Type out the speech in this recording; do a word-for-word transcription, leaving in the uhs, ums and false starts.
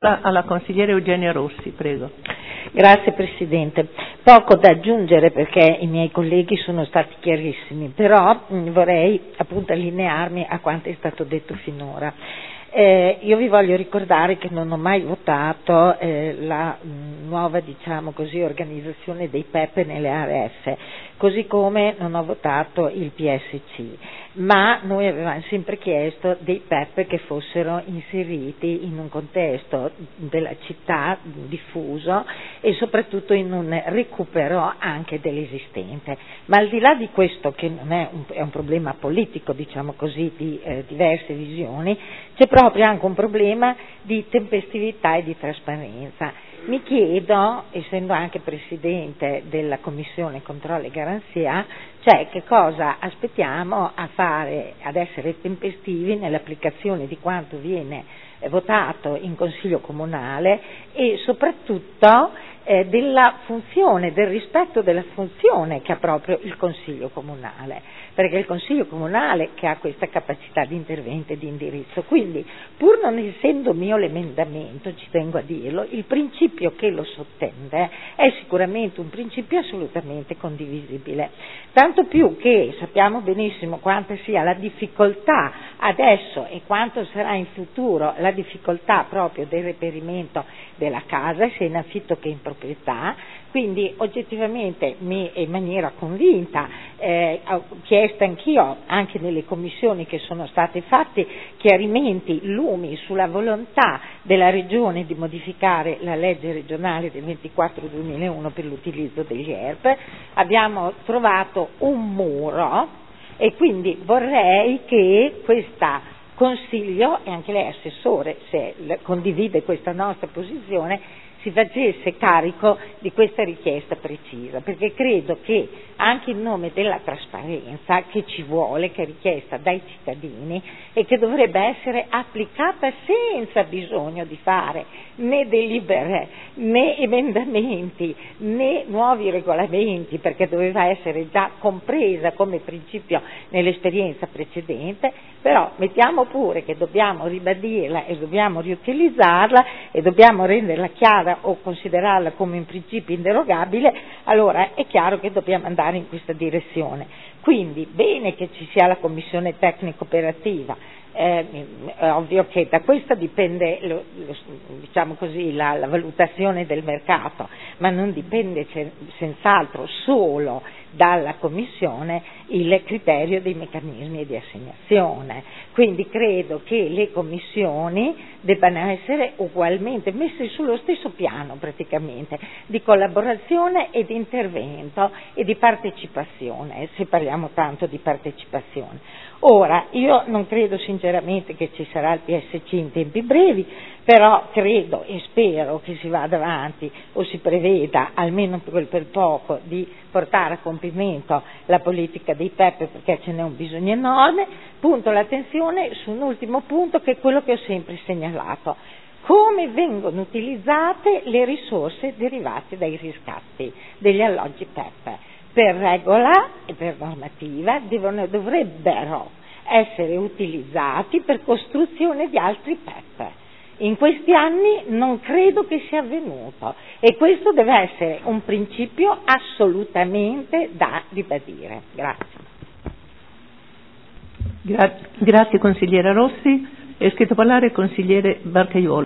Alla consigliere Eugenia Rossi, prego. Grazie Presidente. Poco da aggiungere perché i miei colleghi sono stati chiarissimi, però mh, vorrei appunto allinearmi a quanto è stato detto finora. Eh, io vi voglio ricordare che non ho mai votato eh, la mh, nuova, diciamo così, organizzazione dei P E P nelle A R F, così come non ho votato il P S C, ma noi avevamo sempre chiesto dei P E P che fossero inseriti in un contesto della città diffuso e soprattutto in un recupero anche dell'esistente. Ma al di là di questo, che non è un, è un problema politico, diciamo così, di eh, diverse visioni, c'è proprio anche un problema di tempestività e di trasparenza. Mi chiedo, essendo anche Presidente della Commissione Controllo e Garanzia, cioè che cosa aspettiamo a fare, ad essere tempestivi nell'applicazione di quanto viene votato in Consiglio Comunale e soprattutto eh, della funzione, del rispetto della funzione che ha proprio il Consiglio Comunale, perché è il Consiglio Comunale che ha questa capacità di intervento e di indirizzo. Quindi, pur non essendo mio l'emendamento, ci tengo a dirlo, il principio che lo sottende è sicuramente un principio assolutamente condivisibile, tanto più che sappiamo benissimo quanta sia la difficoltà adesso e quanto sarà in futuro la difficoltà proprio del reperimento della casa, sia in affitto che in proprietà. Quindi oggettivamente mi, in maniera convinta, eh, ho chiesto anch'io, anche nelle commissioni che sono state fatte, chiarimenti lumi sulla volontà della Regione di modificare la legge regionale del ventiquattro duemilauno per l'utilizzo degli E R P. Abbiamo trovato un muro e quindi vorrei che questa Consiglio, e anche lei Assessore, se condivide questa nostra posizione, si facesse carico di questa richiesta precisa, perché credo che anche in nome della trasparenza che ci vuole, che è richiesta dai cittadini e che dovrebbe essere applicata senza bisogno di fare né delibere, né emendamenti, né nuovi regolamenti, perché doveva essere già compresa come principio nell'esperienza precedente, però mettiamo pure che dobbiamo ribadirla e dobbiamo riutilizzarla e dobbiamo renderla chiara o considerarla come un principio inderogabile, allora è chiaro che dobbiamo andare in questa direzione. Quindi bene che ci sia la commissione tecnico operativa, eh, è ovvio che da questa dipende lo, lo, diciamo così, la, la valutazione del mercato, ma non dipende senz'altro solo dalla Commissione il criterio dei meccanismi di assegnazione. Quindi credo che le commissioni debbano essere ugualmente messe sullo stesso piano praticamente di collaborazione e di intervento e di partecipazione, se parliamo tanto di partecipazione. Ora, io non credo sinceramente che ci sarà il P S C in tempi brevi, però credo e spero che si vada avanti o si preveda, almeno per, per poco, di portare a compimento la politica dei P E P perché ce n'è un bisogno enorme. Punto l'attenzione su un ultimo punto che è quello che ho sempre segnalato. Come vengono utilizzate le risorse derivate dai riscatti degli alloggi P E P? Per regola e per normativa devono, dovrebbero essere utilizzati per costruzione di altri P E P. In questi anni non credo che sia avvenuto e questo deve essere un principio assolutamente da ribadire. Grazie. Gra- grazie consigliera Rossi. È scritto a parlare il consigliere Barcaiuolo.